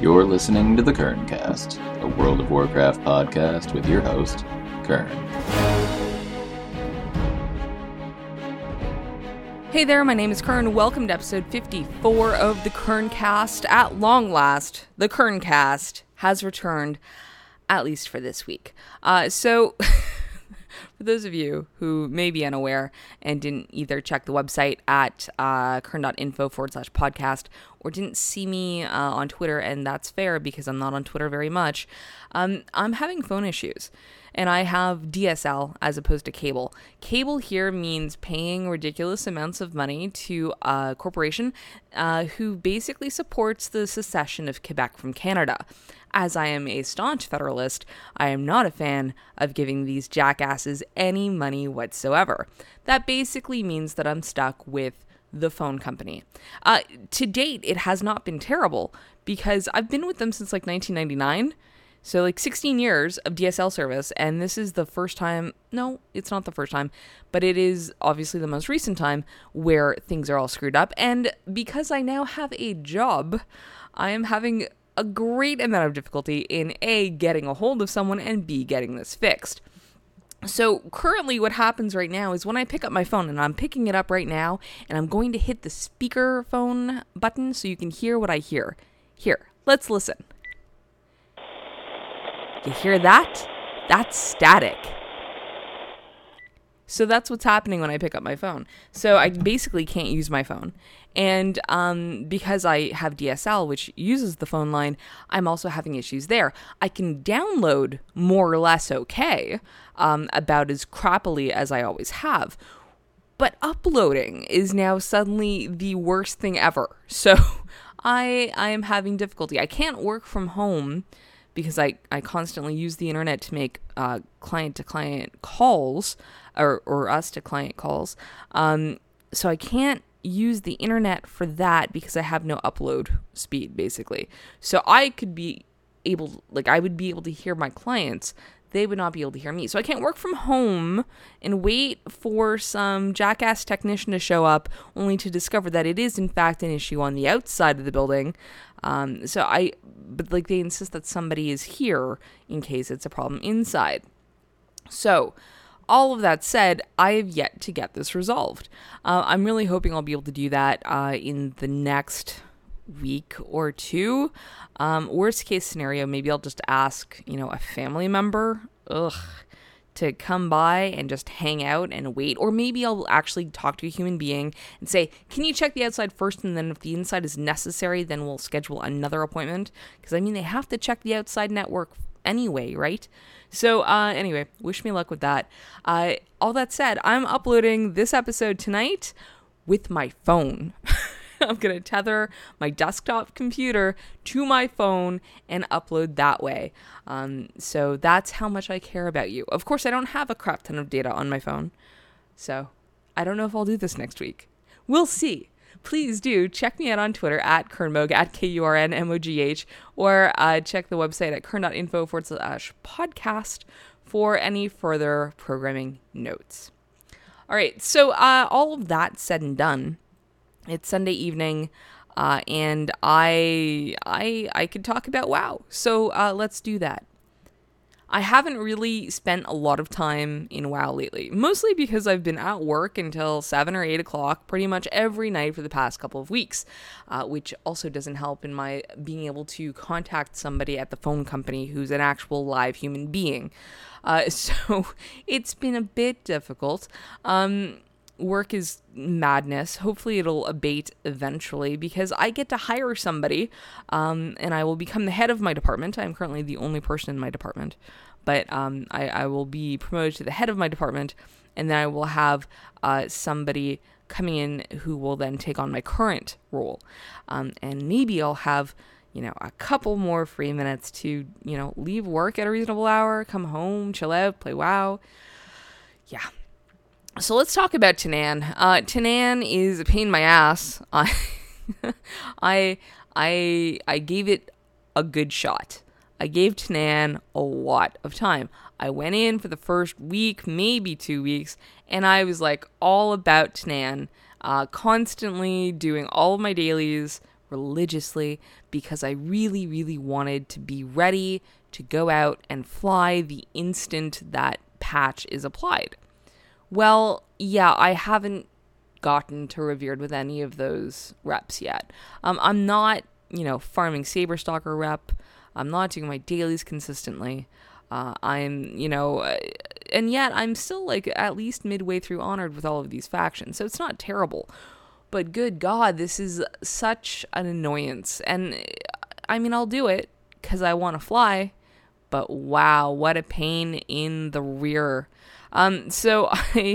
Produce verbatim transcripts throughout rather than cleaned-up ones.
You're listening to the Kerncast, a World of Warcraft podcast with your host, Kern. Hey there, my name is Kern. Welcome to episode fifty-four of the Kerncast. At long last, the Kerncast has returned, at least for this week. Uh, so... For those of you who may be unaware and didn't either check the website at uh, kern.info forward slash podcast or didn't see me uh, on Twitter, and that's fair because I'm not on Twitter very much, um, I'm having phone issues. And I have D S L as opposed to cable. Cable here means paying ridiculous amounts of money to a corporation uh, who basically supports the secession of Quebec from Canada. As I am a staunch Federalist, I am not a fan of giving these jackasses any money whatsoever. That basically means that I'm stuck with the phone company. Uh, to date, it has not been terrible because I've been with them since like nineteen ninety-nine. So like sixteen years of D S L service, and this is the first time, no, it's not the first time, but it is obviously the most recent time where things are all screwed up. And because I now have a job, I am having a great amount of difficulty in A, getting a hold of someone, and B, getting this fixed. So currently what happens right now is when I pick up my phone, and I'm picking it up right now, and I'm going to hit the speaker phone button so you can hear what I hear. Here, let's listen. You hear that? That's static. So that's what's happening when I pick up my phone. So I basically can't use my phone. And um, because I have D S L, which uses the phone line, I'm also having issues there. I can download more or less okay, um, about as crappily as I always have. But uploading is now suddenly the worst thing ever. So I I am having difficulty. I can't work from home because I, I constantly use the internet to make uh, client-to-client calls, or, or us-to-client calls. Um, so I can't use the internet for that because I have no upload speed, basically. So I could be able, like, I would be able to hear my clients. They would not be able to hear me. So I can't work from home and wait for some jackass technician to show up only to discover that it is, in fact, an issue on the outside of the building. Um, so I, but like they insist that somebody is here in case it's a problem inside. So all of that said, I have yet to get this resolved. Uh, I'm really hoping I'll be able to do that uh, in the next week or two. Um, worst case scenario, maybe I'll just ask, you know, a family member, ugh, to come by and just hang out and wait. Or maybe I'll actually talk to a human being and say, can you check the outside first? And then if the inside is necessary, then we'll schedule another appointment. Because, I mean, they have to check the outside network anyway, right? So, uh, anyway, wish me luck with that. Uh, all that said, I'm uploading this episode tonight with my phone. I'm going to tether my desktop computer to my phone and upload that way. Um, so that's how much I care about you. Of course, I don't have a crap ton of data on my phone. So I don't know if I'll do this next week. We'll see. Please do check me out on Twitter at Kernmogh, at K U R N M O G H, or uh, check the website at kern.info forward slash podcast for any further programming notes. All right, so uh, all of that said and done, it's Sunday evening, uh, and I I I could talk about WoW. So uh, let's do that. I haven't really spent a lot of time in WoW lately, mostly because I've been at work until seven or eight o'clock pretty much every night for the past couple of weeks, uh, which also doesn't help in my being able to contact somebody at the phone company who's an actual live human being. Uh, so it's been a bit difficult. Um... Work is madness. Hopefully it'll abate eventually because I get to hire somebody um, and I will become the head of my department. I'm currently the only person in my department, but um, I, I will be promoted to the head of my department, and then I will have uh, somebody coming in who will then take on my current role. Um, and maybe I'll have, you know, a couple more free minutes to, you know, leave work at a reasonable hour, come home, chill out, play WoW. Yeah. So let's talk about Tanaan. Uh, Tanaan is a pain in my ass. I, I, I, I gave it a good shot. I gave Tanaan a lot of time. I went in for the first week, maybe two weeks, and I was like all about Tanaan, uh, constantly doing all of my dailies, religiously because I really, really wanted to be ready to go out and fly the instant that patch is applied. Well, yeah, I haven't gotten to Revered with any of those reps yet. Um, I'm not, you know, farming Saberstalker rep. I'm not doing my dailies consistently. Uh, I'm, you know, uh, and yet I'm still like at least midway through Honored with all of these factions, so it's not terrible. But good God, this is such an annoyance. And I mean, I'll do it because I want to fly, but wow, what a pain in the rear. Um, so I,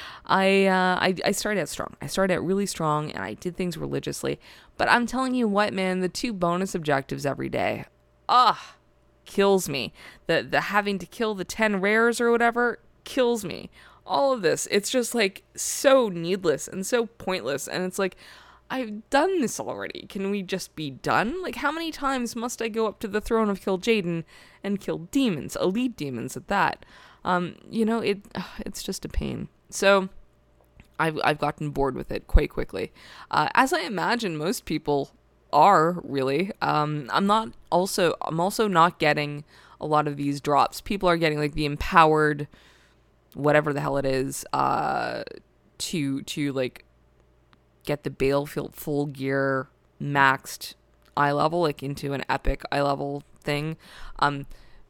I, uh, I, I started out strong. I started out really strong, and I did things religiously. But I'm telling you what, man, the two bonus objectives every day, ah, kills me. The the having to kill the ten rares or whatever kills me. All of this, it's just like so needless and so pointless. And it's like, I've done this already. Can we just be done? Like, how many times must I go up to the throne of Kil'jaeden and kill demons, elite demons at that? Um, you know, it it's just a pain. So I've I've gotten bored with it quite quickly, uh, as I imagine most people are really. Um, I'm not also I'm also not getting a lot of these drops. People are getting like the empowered, whatever the hell it is, uh, to to like get the Battlefield full gear maxed eye level, like into an epic eye level thing. Um,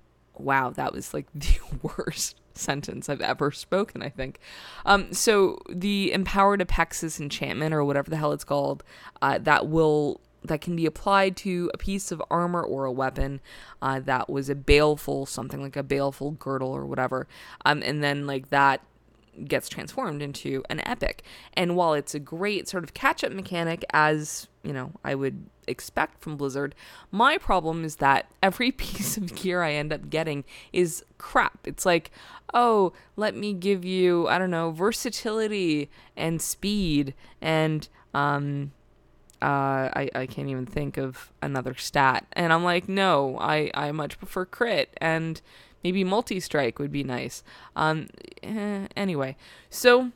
wow, that was like the worst sentence I've ever spoken, I think. Um, so the empowered Apexis enchantment, or whatever the hell it's called, uh, that will that can be applied to a piece of armor or a weapon uh, that was a baleful, something like a baleful girdle or whatever. Um, and then like that gets transformed into an epic. And while it's a great sort of catch-up mechanic, as, you know, I would expect from Blizzard, my problem is that every piece of gear I end up getting is crap. It's like, oh, let me give you, I don't know, versatility and speed and, um... Uh, I, I can't even think of another stat. And I'm like, no, I, I much prefer crit, and maybe multi-strike would be nice. Um, eh, anyway, so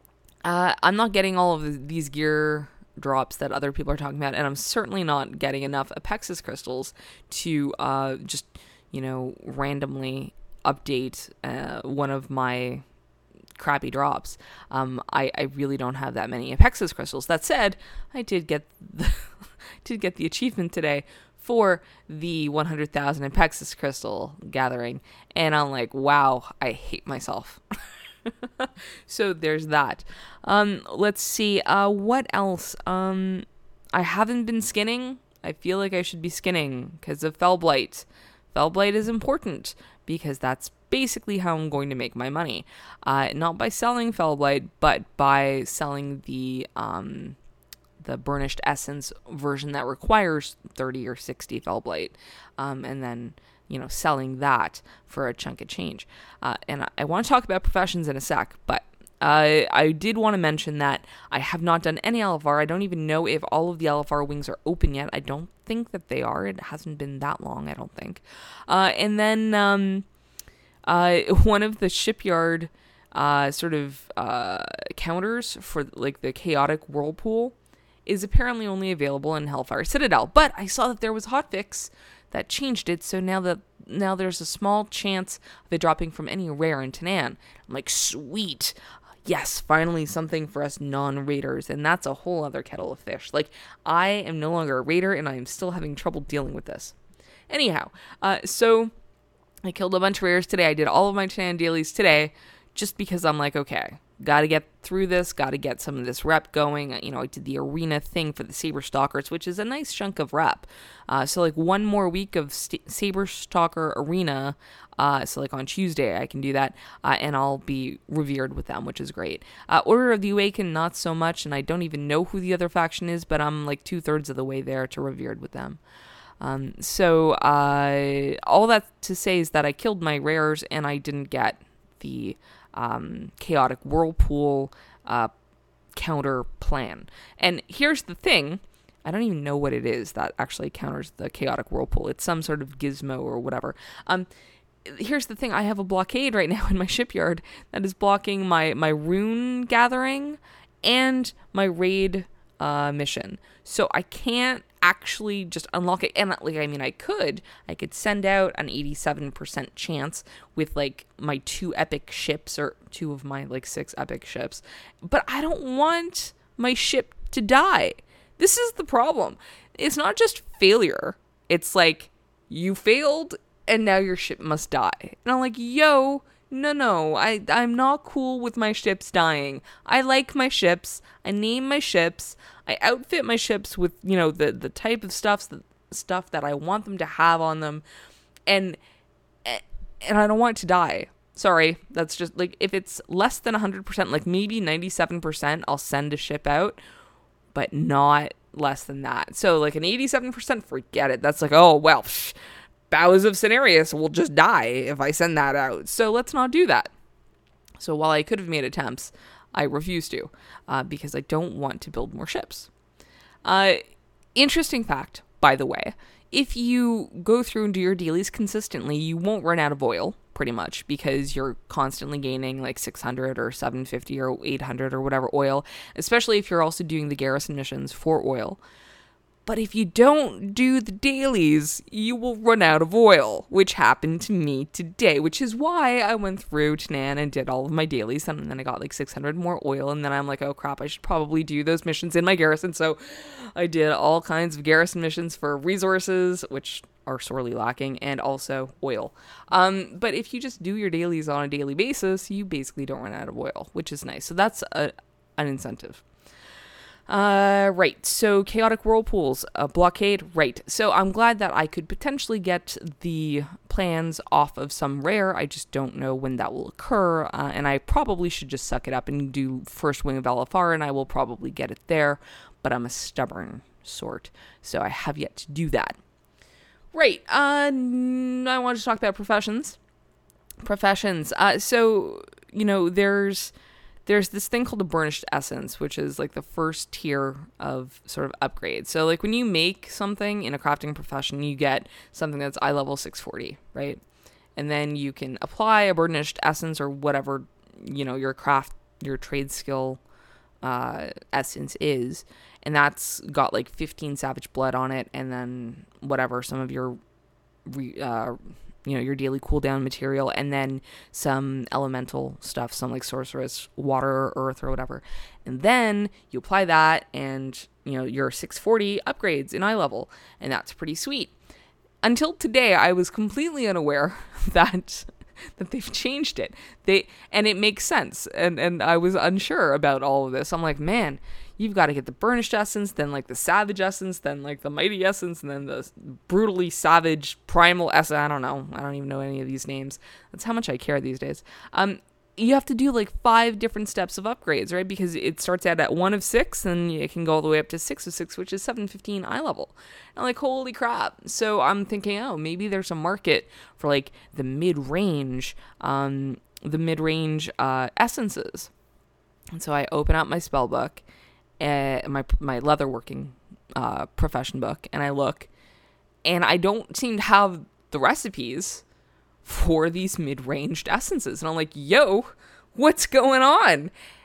uh, I'm not getting all of these gear drops that other people are talking about, and I'm certainly not getting enough Apexis crystals to uh, just, you know, randomly update uh, one of my crappy drops. Um, I, I really don't have that many Apexis crystals. That said, I did get the did get the achievement today for the one hundred thousand Apexis crystal gathering, and I'm like, wow, I hate myself. So there's that. Um, let's see. Uh, what else? Um, I haven't been skinning. I feel like I should be skinning because of Fellblight. Fellblight is important because that's basically how I'm going to make my money. Uh, not by selling Fellblight, but by selling the um, the Burnished Essence version that requires thirty or sixty Fellblight, um, and then, you know, selling that for a chunk of change. Uh, and I, I want to talk about professions in a sec, but uh, I did want to mention that I have not done any L F R. I don't even know if all of the L F R wings are open yet. I don't think that they are. It hasn't been that long, I don't think. Uh, and then um, uh, one of the shipyard uh, sort of uh, counters for like the Chaotic Whirlpool is apparently only available in Hellfire Citadel. But I saw that there was a hotfix that changed it, so now that now there's a small chance of it dropping from any rare in Tanaan. I'm like, sweet. Yes, finally something for us non-raiders, and that's a whole other kettle of fish. Like, I am no longer a raider, and I am still having trouble dealing with this. Anyhow, uh, so I killed a bunch of rares today. I did all of my Tanaan dailies today, just because I'm like, okay, gotta get through this, gotta get some of this rep going. You know, I did the arena thing for the Saberstalkers, which is a nice chunk of rep. Uh, so, like, one more week of St- Saberstalker arena, uh, so, like, on Tuesday I can do that, uh, and I'll be revered with them, which is great. Uh, Order of the Awakened, not so much, and I don't even know who the other faction is, but I'm, like, two-thirds of the way there to revered with them. Um, so, uh, all that to say is that I killed my rares, and I didn't get the Um, Chaotic Whirlpool uh, counter plan. And here's the thing, I don't even know what it is that actually counters the Chaotic Whirlpool. It's some sort of gizmo or whatever. Um, here's the thing, I have a blockade right now in my shipyard that is blocking my, my rune gathering and my raid uh, mission. So I can't actually just unlock it. And like, I mean, I could, I could send out an eighty-seven percent chance with like my two epic ships, or two of my like six epic ships, but I don't want my ship to die. This is the problem. It's not just failure. It's like, you failed and now your ship must die. And I'm like, yo, no, no, I, I'm not cool with my ships dying. I like my ships. I name my ships. I outfit my ships with, you know, the, the type of stuff, the stuff that I want them to have on them. And, and I don't want it to die. Sorry. That's just like, if it's less than one hundred percent, like maybe ninety-seven percent, I'll send a ship out, but not less than that. So like an eighty-seven percent, forget it. That's like, oh, well, psh, Bows of Cenarius will just die if I send that out. So let's not do that. So while I could have made attempts, I refuse to, uh, because I don't want to build more ships. Uh, interesting fact, by the way, if you go through and do your dailies consistently, you won't run out of oil, pretty much, because you're constantly gaining like six hundred or seven fifty or eight hundred or whatever oil, especially if you're also doing the garrison missions for oil. But if you don't do the dailies, you will run out of oil, which happened to me today, which is why I went through Tanaan and did all of my dailies, and then I got like six hundred more oil, and then I'm like, oh crap, I should probably do those missions in my garrison. So I did all kinds of garrison missions for resources, which are sorely lacking, and also oil. Um, but if you just do your dailies on a daily basis, you basically don't run out of oil, which is nice. So that's a, an incentive. Uh, right. So chaotic whirlpools, uh, blockade. Right. So I'm glad that I could potentially get the plans off of some rare. I just don't know when that will occur. Uh, and I probably should just suck it up and do first wing of Alafar, and I will probably get it there, but I'm a stubborn sort. So I have yet to do that. Right. Uh, I want to talk about professions. Professions. Uh, so, you know, there's, There's this thing called a Burnished Essence, which is like the first tier of sort of upgrade. So like when you make something in a crafting profession, you get something that's eye level six forty, right? And then you can apply a Burnished Essence or whatever, you know, your craft, your trade skill uh, essence is. And that's got like fifteen Savage Blood on it, and then whatever, some of your re, uh, you know, your daily cooldown material, and then some elemental stuff, some like sorceress, water or earth or whatever. And then you apply that, and, you know, your six forty upgrades in eye level, and that's pretty sweet. Until today, I was completely unaware that that they've changed it. They and it makes sense, and and I was unsure about all of this. I'm like, man, you've got to get the Burnished Essence, then like the Savage Essence, then like the Mighty Essence, and then the Brutally Savage Primal Essence. I don't know. I don't even know any of these names. That's how much I care these days. Um, you have to do like five different steps of upgrades, right? Because it starts out at one of six, and it can go all the way up to six of six, which is seven fifteen eye level. And like, holy crap. So I'm thinking, oh, maybe there's a market for like the mid-range, um, the mid-range uh, essences. And so I open up my spell book, uh, my my leatherworking uh, profession book, and I look, and I don't seem to have the recipes for these mid-ranged essences. And I'm like, yo, what's going on?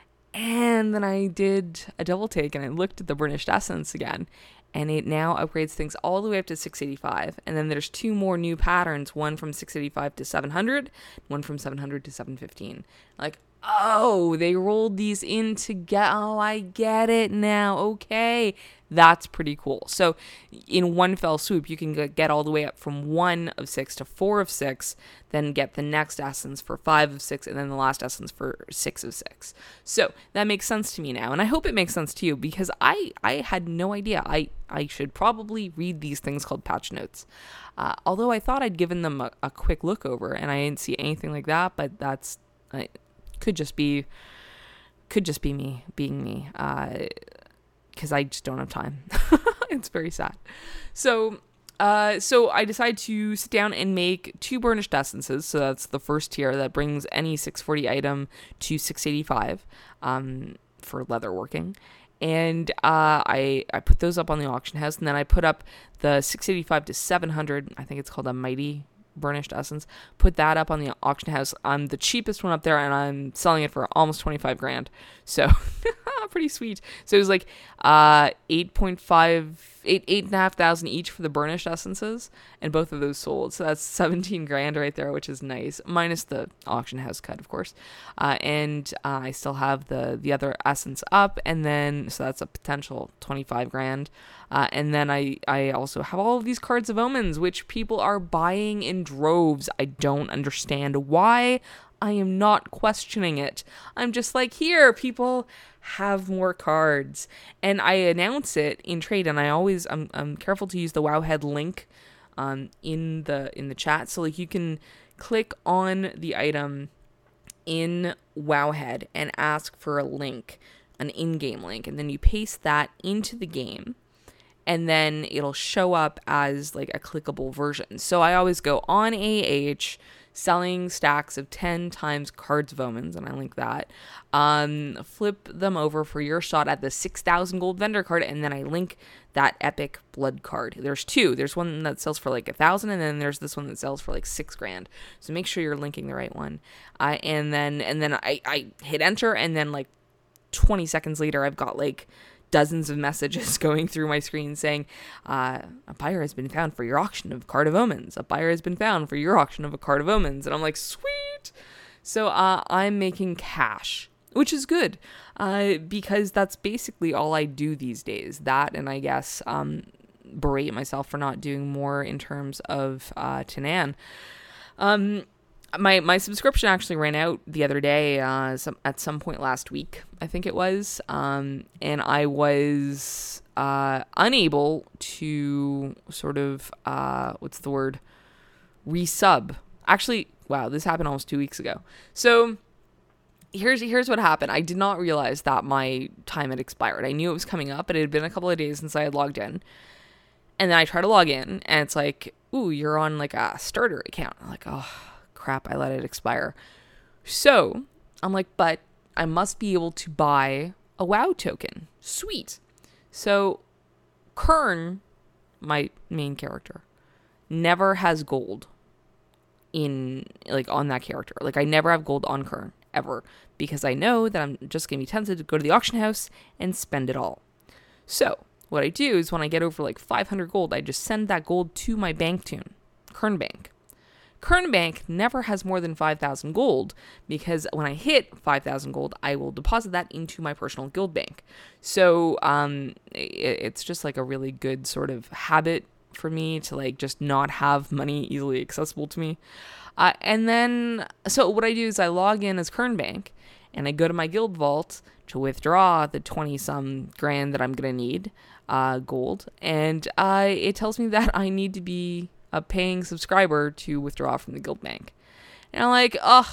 And then I did a double take, and I looked at the Burnished Essence again, and it now upgrades things all the way up to six eighty-five. And then there's two more new patterns, one from six eighty-five to seven hundred, one from seven hundred to seven fifteen. Like, oh, they rolled these in together. Oh, I get it now. Okay. That's pretty cool. So in one fell swoop, you can get all the way up from one of six to four of six, then get the next essence for five of six, and then the last essence for six of six. So that makes sense to me now. And I hope it makes sense to you, because I, I had no idea. I, I should probably read these things called patch notes. Uh, although I thought I'd given them a, a quick look over, and I didn't see anything like that, but that's, I, could just be, could just be me being me. Uh, because I just don't have time. It's very sad. So, uh, so I decided to sit down and make two Burnished Essences. So that's the first tier that brings any six forty item to six eighty-five um, for leatherworking. And uh, I I put those up on the auction house, and then I put up the six eighty-five to seven hundred. I think it's called a Mighty Burnished Essence. Put that up on the auction house. I'm the cheapest one up there, and I'm selling it for almost twenty-five grand. So pretty sweet. So it was like uh, eight point five, eight, eight and a half thousand each for the burnished essences, and both of those sold. So that's seventeen grand right there, which is nice, minus the auction house cut, of course. Uh, and uh, I still have the, the other essence up, and then, so that's a potential twenty-five grand. Uh, and then I, I also have all of these cards of omens, which people are buying in droves. I don't understand why. I am not questioning it. I'm just like, here, people have more cards. And I announce it in trade, and I always, I'm, I'm careful to use the Wowhead link um, in the in the chat. So like you can click on the item in Wowhead and ask for a link, an in-game link, and then you paste that into the game. And then it'll show up as like a clickable version. So I always go on A H, selling stacks of ten times cards of omens, and I link that. Um, flip them over for your shot at the six thousand gold vendor card, and then I link that epic blood card. There's two. There's one that sells for like a thousand, and then there's this one that sells for like six grand. So make sure you're linking the right one. Uh, and then and then I, I hit enter, and then like twenty seconds later, I've got like dozens of messages going through my screen saying, uh, a buyer has been found for your auction of Card of Omens. A buyer has been found for your auction of a Card of Omens. And I'm like, sweet. So uh, I'm making cash, which is good uh, because that's basically all I do these days. That, and I guess um, berate myself for not doing more in terms of uh, Tanan. Um, My my subscription actually ran out the other day, uh, some, at some point last week, I think it was, um, and I was uh, unable to sort of, uh, what's the word, resub. Actually, wow, this happened almost two weeks ago. So here's here's what happened. I did not realize that my time had expired. I knew it was coming up, but it had been a couple of days since I had logged in. And then I try to log in, and it's like, ooh, you're on like a starter account. I'm like, oh, crap, I let it expire. So I'm like, but I must be able to buy a WoW token. Sweet. So Kern, my main character, never has gold in like on that character. Like I never have gold on Kern ever because I know that I'm just going to be tempted to go to the auction house and spend it all. So what I do is when I get over like five hundred gold, I just send that gold to my bank tune, Kern Bank. Kern Bank never has more than five thousand gold because when I hit five thousand gold, I will deposit that into my personal guild bank. So um, it, it's just like a really good sort of habit for me to like just not have money easily accessible to me. Uh, and then, so what I do is I log in as Kern Bank and I go to my guild vault to withdraw the twenty some grand that I'm going to need, uh, gold. And uh, it tells me that I need to be a paying subscriber to withdraw from the guild bank. And I'm like, ugh,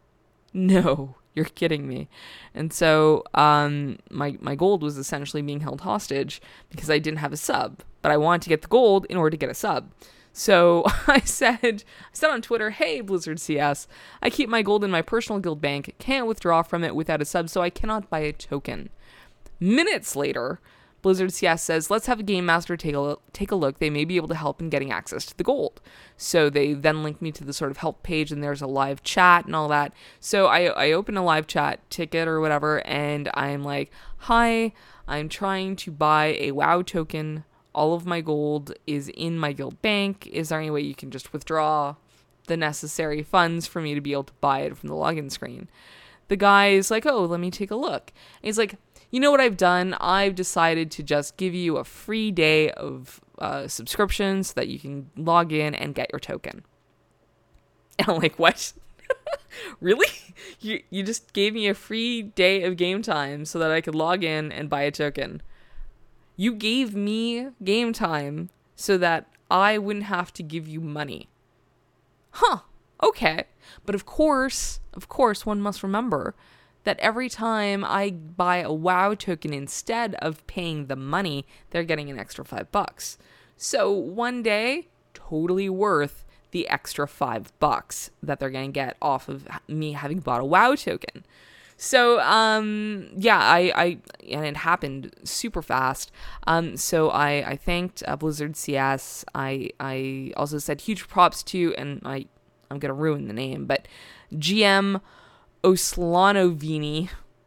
no, you're kidding me. And so um, my, my gold was essentially being held hostage because I didn't have a sub, but I wanted to get the gold in order to get a sub. So I said, I said on Twitter, hey, Blizzard C S, I keep my gold in my personal guild bank, can't withdraw from it without a sub, so I cannot buy a token. Minutes later, Blizzard C S says, let's have a game master take a, take a look. They may be able to help in getting access to the gold. So they then link me to the sort of help page, and there's a live chat and all that. So I, I open a live chat ticket or whatever, and I'm like, hi, I'm trying to buy a WoW token. All of my gold is in my guild bank. Is there any way you can just withdraw the necessary funds for me to be able to buy it from the login screen? The guy is like, oh, let me take a look. And he's like, you know what I've done? I've decided to just give you a free day of uh, subscription so that you can log in and get your token. And I'm like, what? Really? You you just gave me a free day of game time so that I could log in and buy a token. You gave me game time so that I wouldn't have to give you money. Huh. Okay. But of course, of course, one must remember that every time I buy a WoW token instead of paying the money, they're getting an extra five bucks. So one day, totally worth the extra five bucks that they're going to get off of me having bought a WoW token. So, um, yeah, I, I, and it happened super fast. Um, so I, I thanked uh, Blizzard C S. I, I also said huge props to, and I, I'm going to ruin the name, but G M Oslanovini,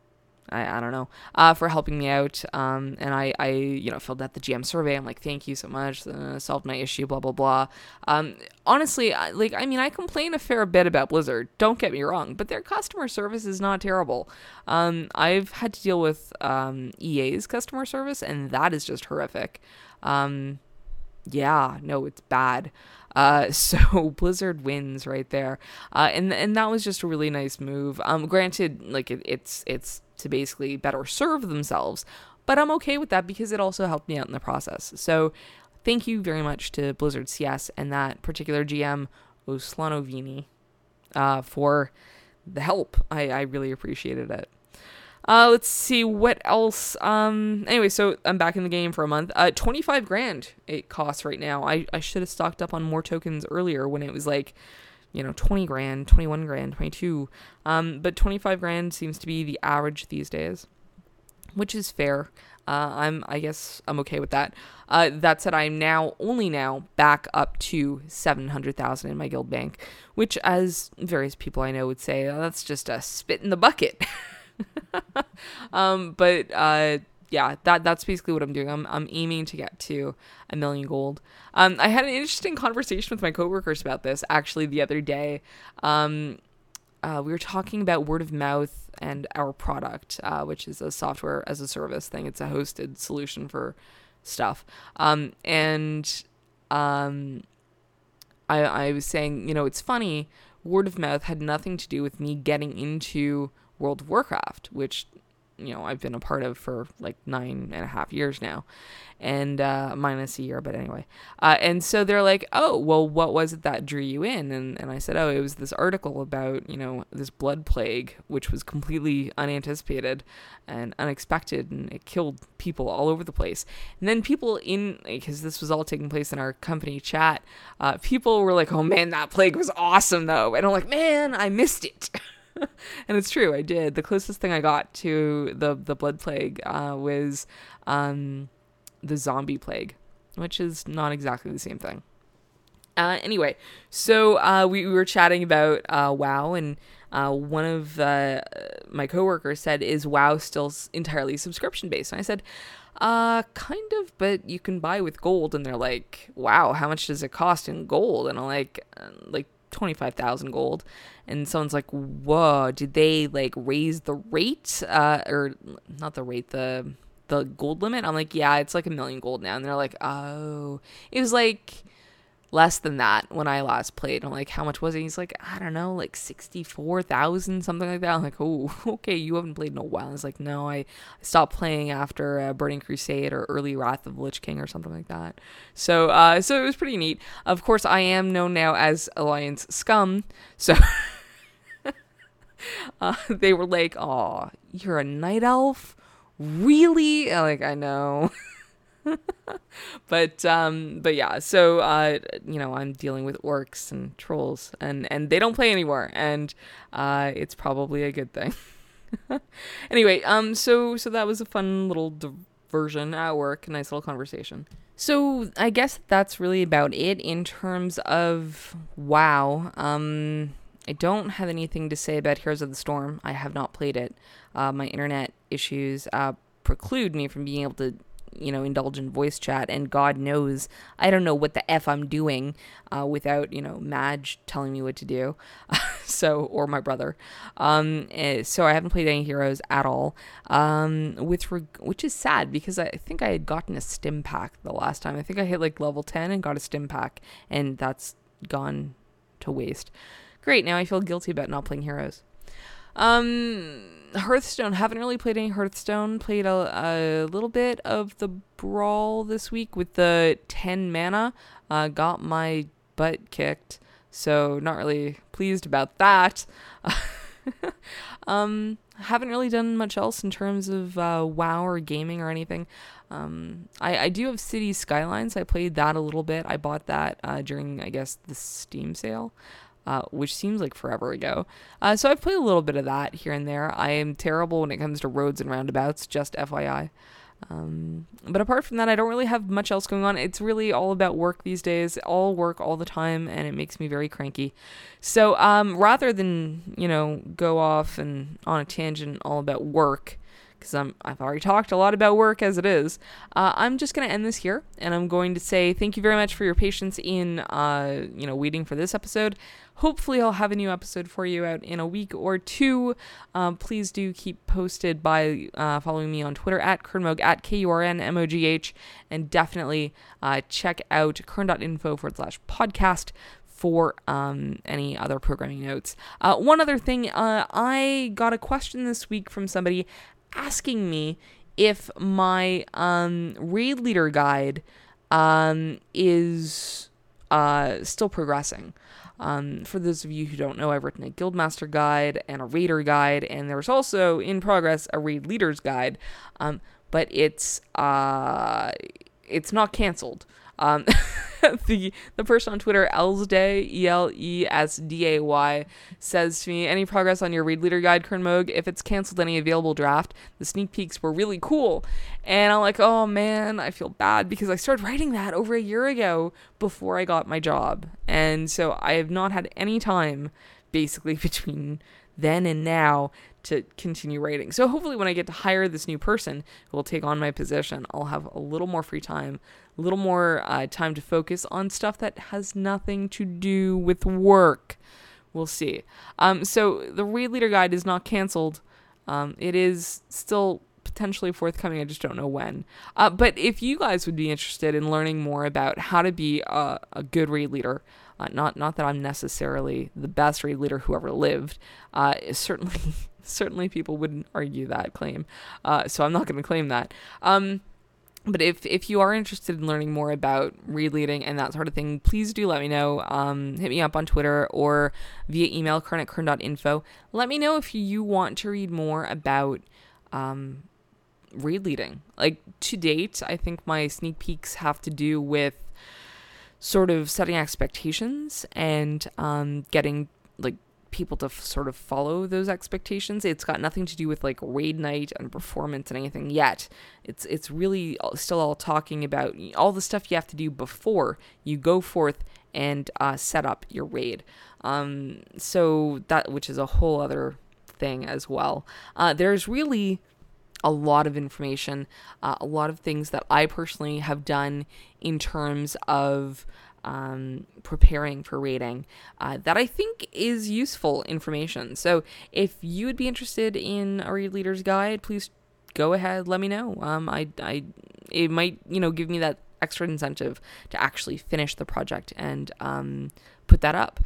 I, I don't know, uh, for helping me out. Um, and I, I, you know, filled out the G M survey. I'm like, thank you so much. Uh, solved my issue, blah, blah, blah. Um, honestly, I, like, I mean, I complain a fair bit about Blizzard. Don't get me wrong, but their customer service is not terrible. Um, I've had to deal with um, E A's customer service, and that is just horrific. Um, yeah, no, it's bad. Uh, so Blizzard wins right there. Uh, and, and that was just a really nice move. Um, granted, like it, it's, it's to basically better serve themselves, but I'm okay with that because it also helped me out in the process. So thank you very much to Blizzard C S and that particular G M, Oslano Vini, uh, for the help. I, I really appreciated it. Uh, let's see what else. Um, anyway, so I'm back in the game for a month. Uh, twenty-five grand it costs right now. I, I should have stocked up on more tokens earlier when it was like, you know, twenty grand, twenty-one grand, twenty-two. Um, but twenty-five grand seems to be the average these days, which is fair. Uh, I'm, I guess I'm okay with that. Uh, that said, I'm now only now back up to seven hundred thousand in my guild bank, which as various people I know would say, oh, that's just a spit in the bucket. um, but, uh, yeah, that, that's basically what I'm doing. I'm, I'm aiming to get to a million gold. Um, I had an interesting conversation with my coworkers about this actually the other day. Um, uh, we were talking about word of mouth and our product, uh, which is a software as a service thing. It's a hosted solution for stuff. Um, and, um, I, I was saying, you know, it's funny, word of mouth had nothing to do with me getting into World of Warcraft, which, you know, I've been a part of for like nine and a half years now, and uh, minus a year, but anyway. Uh, and so they're like, oh, well, what was it that drew you in? And, and I said, oh, it was this article about, you know, this blood plague, which was completely unanticipated and unexpected, and it killed people all over the place. And then people in, because this was all taking place in our company chat, uh, people were like, oh man, that plague was awesome though. And I'm like, man, I missed it. And it's true, I did. The closest thing I got to the the blood plague uh, was um, the zombie plague, which is not exactly the same thing. Uh, anyway, so uh, we, we were chatting about uh, WoW, and uh, one of uh, my coworkers said, is WoW still entirely subscription-based? And I said, uh, kind of, but you can buy with gold. And they're like, wow, how much does it cost in gold? And I'm like, uh, like, twenty-five thousand gold. And someone's like, whoa, did they like raise the rate uh or not the rate, the the gold limit? I'm like, yeah, it's like a million gold now. And they're like, oh, it was like less than that when I last played. I'm like, how much was it? He's like, I don't know, like sixty-four thousand, something like that. I'm like, oh, okay, you haven't played in a while. He's like, no, I, I stopped playing after uh, Burning Crusade or early Wrath of the Lich King or something like that. So, uh, so it was pretty neat. Of course, I am known now as Alliance Scum. So uh, they were like, aw, you're a night elf? Really? I'm like, I know. but um but yeah, so uh you know, I'm dealing with orcs and trolls, and and they don't play anymore, and uh it's probably a good thing. Anyway, um so so that was a fun little diversion at work, nice little conversation. So I guess that's really about it in terms of WoW. um I don't have anything to say about Heroes of the Storm. I have not played it. Uh my internet issues uh preclude me from being able to, you know, indulge in voice chat, and God knows I don't know what the F I'm doing uh, without, you know, Madge telling me what to do. So, or my brother. Um, so I haven't played any Heroes at all, um, with reg- which is sad because I think I had gotten a stim pack the last time. I think I hit like level ten and got a stim pack, and that's gone to waste. Great, now I feel guilty about not playing Heroes. Um, Hearthstone, haven't really played any Hearthstone. Played a, a little bit of the Brawl this week with the ten mana. Uh, got my butt kicked, so not really pleased about that. um, haven't really done much else in terms of uh, WoW or gaming or anything. Um, I, I do have Cities Skylines. I played that a little bit. I bought that uh, during, I guess, the Steam sale. Uh, which seems like forever ago. Uh, so I've played a little bit of that here and there. I am terrible when it comes to roads and roundabouts, just F Y I. Um, but apart from that, I don't really have much else going on. It's really all about work these days, all work all the time, and it makes me very cranky. So um, rather than, you know, go off and on a tangent all about work, because I'm I've already talked a lot about work as it is. Uh, I'm just going to end this here, and I'm going to say thank you very much for your patience in uh, you know waiting for this episode. Hopefully I'll have a new episode for you out in a week or two. Um, please do keep posted by uh, following me on Twitter at Kurnmogh, at K U R N M O G H, and definitely uh, check out kern.info forward slash podcast for um, any other programming notes. Uh, one other thing, uh, I got a question this week from somebody asking me if my um, raid leader guide um, is uh, still progressing. Um, for those of you who don't know, I've written a Guildmaster guide and a Raider guide, and there's also in progress a Raid Leaders guide, um, but it's uh, it's not canceled. Um, the the person on Twitter, Elsday, E L E S D A Y, says to me, any progress on your Raid Leader guide, Kernmogh? If it's canceled any available draft, the sneak peeks were really cool. And I'm like, oh man, I feel bad because I started writing that over a year ago before I got my job. And so I have not had any time basically between then and now to continue writing. So hopefully when I get to hire this new person who will take on my position, I'll have a little more free time, a little more uh, time to focus on stuff that has nothing to do with work. We'll see. Um, so the Raid Leader Guide is not canceled. Um, it is still potentially forthcoming. I just don't know when. Uh, but if you guys would be interested in learning more about how to be a, a good raid leader, uh, not not that I'm necessarily the best raid leader who ever lived, uh, certainly certainly people wouldn't argue that claim. Uh, so I'm not going to claim that. Um, But if, if you are interested in learning more about raid leading and that sort of thing, please do let me know. Um, hit me up on Twitter or via email, kern at kern dot info. Let me know if you want to read more about um, raid leading. Like, to date, I think my sneak peeks have to do with sort of setting expectations and um, getting, like, people to f- sort of follow those expectations. It's got nothing to do with like raid night and performance and anything yet. It's it's really still all talking about all the stuff you have to do before you go forth and uh, set up your raid. Um, so that, which is a whole other thing as well. Uh, there's really a lot of information, uh, a lot of things that I personally have done in terms of Um, preparing for raiding uh, that I think is useful information. So if you would be interested in a raid leader's guide, please go ahead, let me know. Um, I, I, it might, you know, give me that extra incentive to actually finish the project and um, put that up.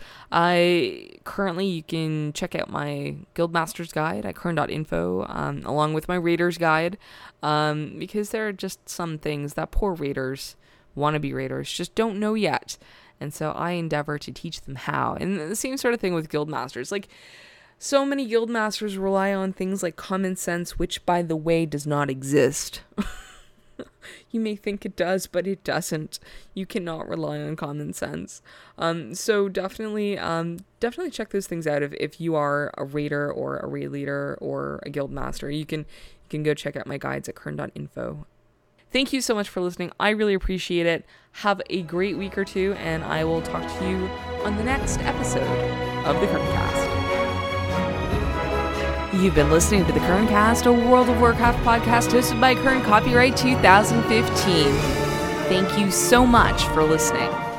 I currently, you can check out my Guildmaster's guide at kern dot info um, along with my Raiders guide um, because there are just some things that poor raiders, wannabe raiders, just don't know yet, and so I endeavor to teach them how. And the same sort of thing with guildmasters. Like, so many guildmasters rely on things like common sense, which, by the way, does not exist. You may think it does, but it doesn't. You cannot rely on common sense. Um, so definitely, um, definitely check those things out. If if you are a raider or a raid leader or a guildmaster, you can you can go check out my guides at kern dot info. Thank you so much for listening. I really appreciate it. Have a great week or two, and I will talk to you on the next episode of the Kerncast. You've been listening to the Kerncast, a World of Warcraft podcast hosted by Kern, copyright two thousand fifteen. Thank you so much for listening.